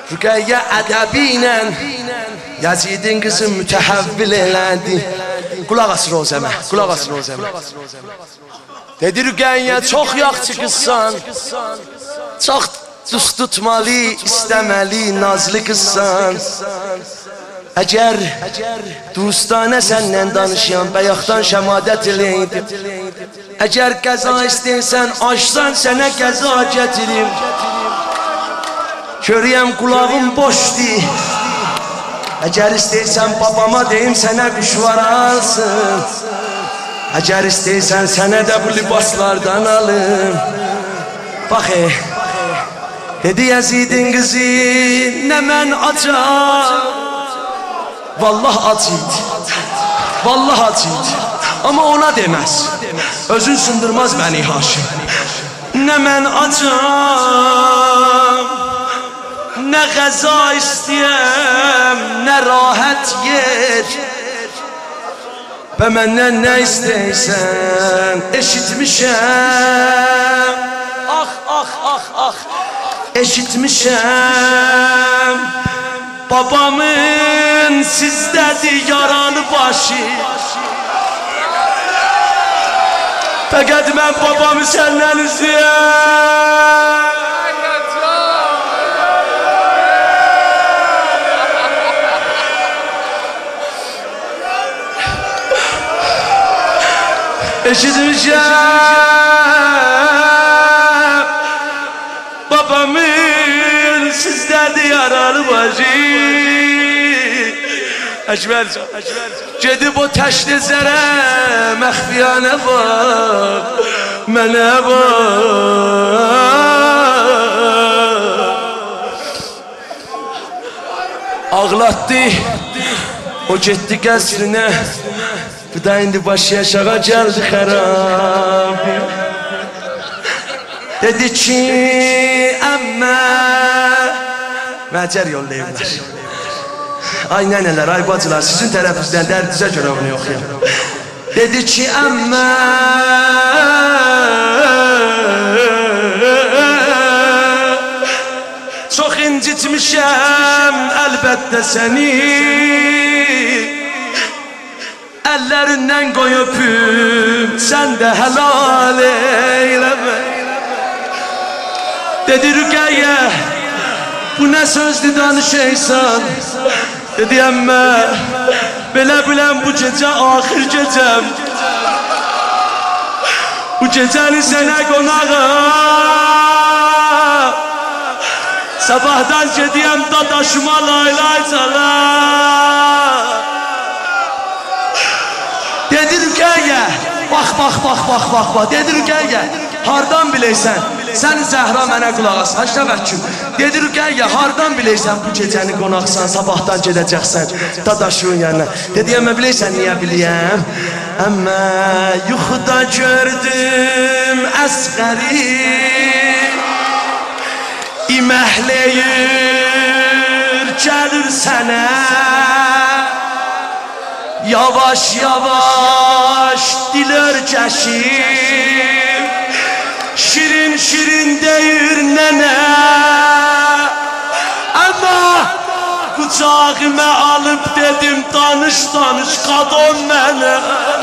Rüqəyyə ədəbi ilə Yazidin qızı mütəhəvvil elədi. Qulaq as Rozəmə, qulaq as Rozəmə. Dedi Rüqəyyə çox yaxşı qızsan, çox düz tutmalı, istəməli, nazlı qızsan. Əgər dostanə səndən danışyan, bayaqdan şəmadət eləydim. Əgər qəza istəyirsən, açsan sənə qəza gətirim. Körüyəm qulağım boşdur. Əgər istəyirsən babama deyim sənə quşvar alsın. Əgər istəyirsən sənə də bu libaslardan alım. Bax dedi Yazidin qızı, nə mən acam. Vallah acıydı, vallah acıydı. Amma ona deməz, özün sındırmaz məni Haşim. Nə mən acam, nə qəza istəyəm, nə rahat yer. Və məndən nə istəysən, eşitmişəm. Ah, ah, ah, ah, eşitmişəm. Babamın sizdədir yaralı başı. Fəqət mən babamı səndən istəyəm. Eşitmişəm. Babamın sizdədir yaralı başı. Əkbərcan, gedib o təşnizlərə məxfiyanə bax, mənə bax. Ağlatdı, o getdi qəsrinə, bu da indi başı yaşağa gəldi xərab. Dedi ki, əmmə, məcər yollayırlar. Ay nənələr, ay bacılar, sizin tərəfinizdən dərdinizə görə bunu yoxuyam. Dedi ki, əmmə, çox incitmişəm əlbəttə səni. Əllərindən qoy öpüm, sən də helal eyləmə. Dedi Rüqəyyə, bu nə sözdür danışaysan? Dedi əmmə, belə biləm bu gecə axır gecəm. Bu gecəni sənə qonağım. Sabahdan gediyəm dadaşıma laylay çalar. Dedi Rüqəyyə, bax, bax, bax, bax, bax, bax. Dedi Rüqəyyə, hardan biləysən? Sən Zəhra mənə qulaq as, haç təvəkkül. Dedi Rüqəyyə, hardan biləysən bu gecəni qonaqsan, sabahdan gedəcəksən dadaşığın yanına. Dedi, əmmə biləysən, niyə biləyəm? Əmmə, yuxuda gördüm Əsqəri, İməhləyir, gəlir sənə. Yavaş, yavaş, dil örgəşir, şirin, şirin deyir nənə. Amma qucağıma alıb dedim, danış, danış, qadın mənə.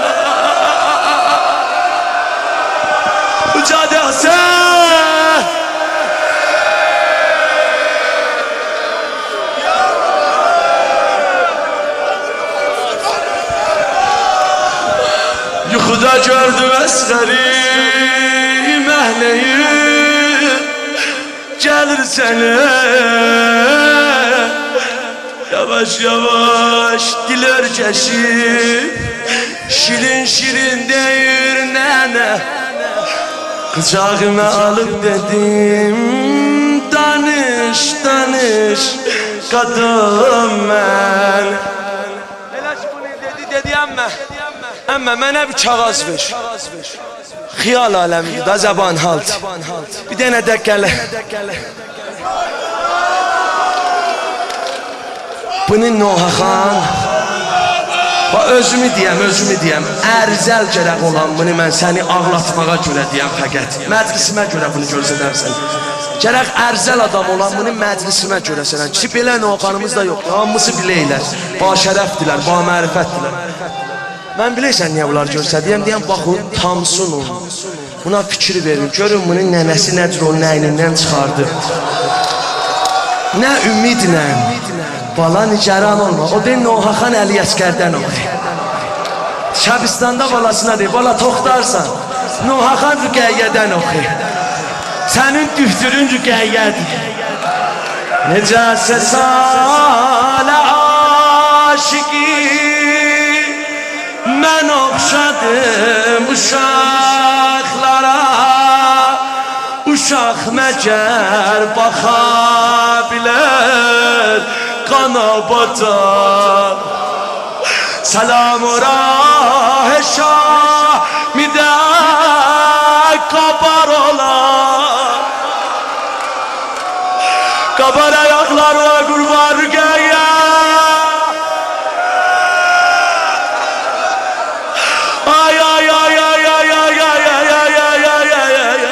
Ucadı sən. Yuxuda gördüm Əsqəri, İməhləyir, gəlir sənə. Yavaş yavaş dil örgəşir, şirin şirin deyir nənə. Qucağıma alıb dedim, danış, danış, qadın mən. Eləş bunu dedi əmmə. Əmmə, mənə bir kağız ver. Xiyal aləmidir da, zəban halt. Bir dənə də gələ. Bunun Nohaxan, özümü deyəm, ərzəl gərək olan bunu mən səni ağlatmağa görə deyəm fəqət. Məclisimə görə bunu görsədərsən. Gərək ərzəl adam olan bunu məclisimə görəsən. Ki, belə noxanımız da yoxdur. Hamısı biləylər. Başərəfdirlər, bamərifətdirlər. Mən biləysən niyə bunlar görsədiyəm? Deyəm, baxın, Tamsunun. Buna fikir verin. Görün, bunun nənəsi nədir, o nəynindən çıxardı. Nə ümidlə. Bala nigaran olma. O deyil, Nohaxan Əli Əskərdən oxuy. Şəbistanda balasına deyil, bala toxtarsan. Nohaxan Rüqəyyədən oxuy. Sənin düftürün Rüqəyyədir. Necəsə salə aşıqi mən oxşadım uşaqlara. Uşaq məgər baxa bilər qanabata. Salam rah şamidə qabar olar. Qabar ayaqlarına qurban Rüqəyyə. Ay ay ay ay ay ay ay ay ay ay ay ay ay.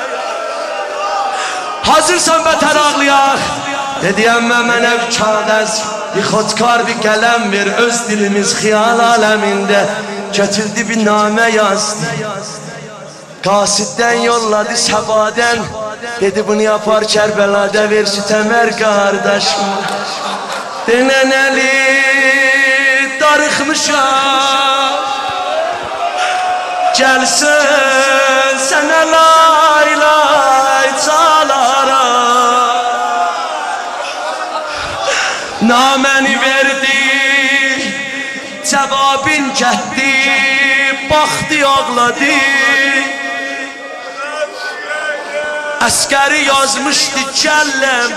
Hazırsan bətər ağlayaq. Dediyəm mənə bir kağız, bir xodkar bir qələm ver. Öz dilimiz xiyal aləmində götürdü bir namə yazdı. Qasiddən yolladı səbadən. Dedi bunu yapar Kərbəlada ver Sütəmər qardaşım. Denənəli darıxmışam. Gəlsin sənə lay lay çalaram. Naməni verdi, cavabın gətdi, baxdı ağladı. Əskəri yazmışdı kəlləm,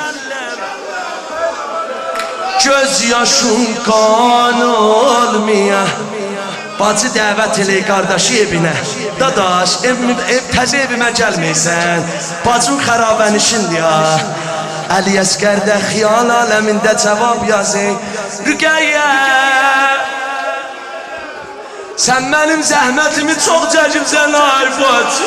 göz yaşın qan olmaya. Bacı dəvət elə qardaşı evinə. Dadaş, təzə evimə gəlməysən, bacın xərabənişindir ya. Əli Əskərdə xiyal aləmində cavab yazın. Rüqəyyə, sən mənim zəhmətimi çox çəkibsən Arifat.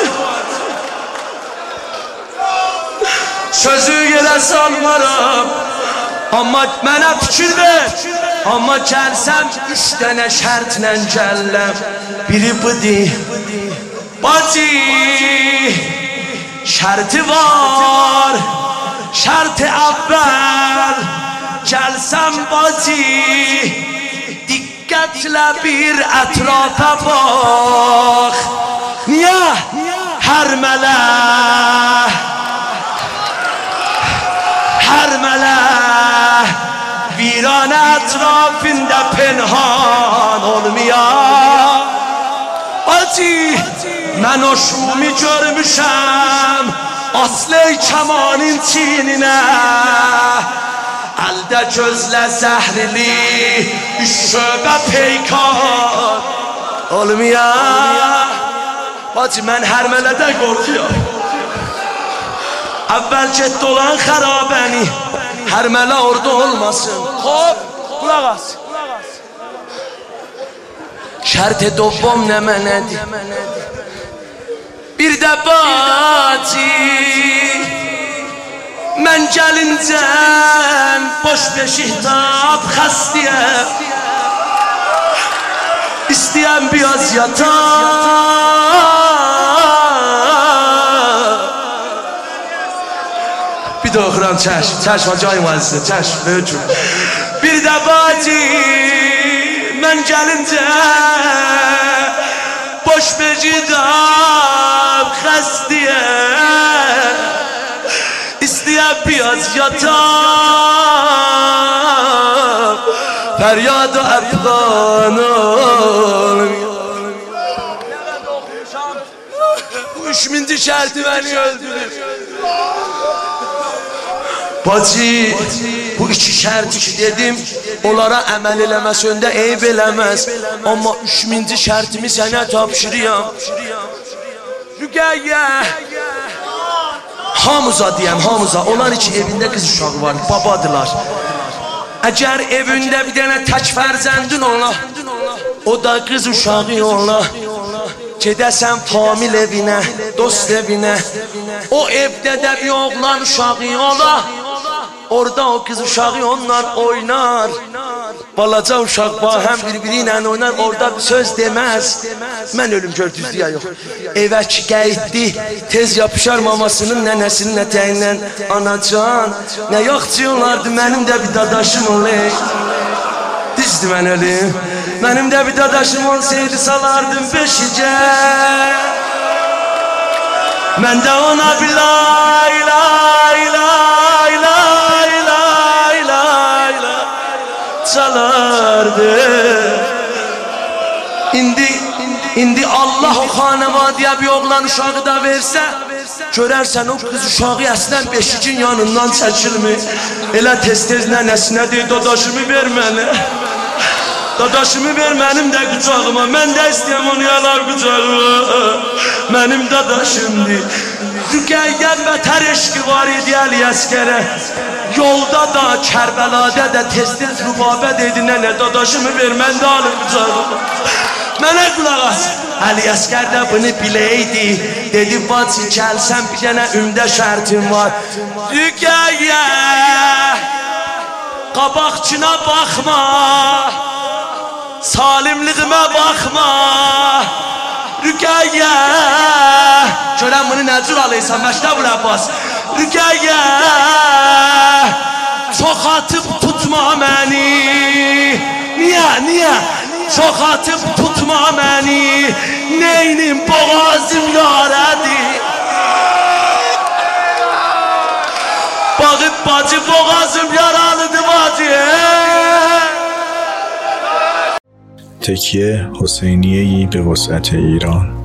Sözü yerə salmaram, amma mənə fikir ver. Amma gəlsəm 3 dənə şərtlə gəlləm. Biri budur, bacı, şərti var. Şərti əvvəl, gəlsəm bacı, diqqətlə bir ətrafa bax. Niyə? Hər mələ viran ətrafında pənhan olmayan. Bacı, mən o şumi görmüşəm aslı kəmanın çininə. Əldə gözlə zəhrili şöbə peykan olmayan. Bacı, mən hər mələdən qorxuyam. Əvvəl get dolan xərabəni, hər mələ orada olmasın. Hop, qulaq as. Şərt-i dobbom nə mənədir? Bir də bacı, mən gəlincəm boş beşik tap xəstiyəm. İstəyəm biraz yatam. Bir də oxuram, çəşm, acayım azizə, çəşm, böyüküm. Bir də bacı, mən gəlincəm boş beşik tap xəstiyəm. İstəyəm biraz yatam. Feryad-ı əfqan olmuyor. Bu 3000-ci şərti məni öldürür. Bacı, bu 2 şərti ki dedim, onlara əməl eləməsəndə eyb eləməz. Amma 3000-ci şərtimi sənə tapşırıyam. Rüqəyyə, hamıza deyəm, hamıza. Onlar iki evində qız uşağı var, babadılar. Əgər evində bir dənə tək fərzəndin ola, o da qız uşağı ola. Gedəsən famil evinə, dost evinə, O evde de bir oğlan uşağı ola. Orada o kız uşağı onlar oynar. Balaca uşaq hem birbiri ilə oynar, orada bir söz demez. Mən ölüm gördüzdüyə yox. Evə ki qayıtdı, tez yapışar mamasının nənəsinin ətəyindən. Anacan, nə yoxçuyorlardı, mənim də bir dadaşım olay. Düzdür mən ölüm. Mənim də bir dadaşım olsaydı salardım beşicə. Mən də ona bir lay lay lay lay lay lay lay çalardı. İndi Allah o xanəvadiyə bir oğlan uşağı da versə, görərsən o kız uşağı əslən beşicin yanından çəkilmir. Elə tez-tez nənəsinə deyir, dadaşımı ver mənə. Dadaşımı ver mənim də qucağıma, mən də istəyəm onu yalar qucağıma. Mənim dadaşımdır. Rüqəyyət bətər eşqi var idi Əli Əsgərə. Yolda da, Kərbəladə də tez-tez Rübabə dedi, nənə dadaşımı ver, mən də alım qucağıma. Mənə qulaq as. Əli Əsgər də bunu biləydi. Dedi, bacı gəlsən bir dənə ümdə şərtim var. Rüqəyyət, qabaqçına baxma, salimliğime bakma. Rüqəyyət, görən bunu nə cür alıysan Məktəbül Əbbas. Rüqəyyət, çox atıb tutma məni. Niyə? Çox atıb tutma məni. Neynim boğazım yarədir. Bağıb bacı boğazım yaralıdır bacı. تکیه حسینیه‌ای به وسعت ایران.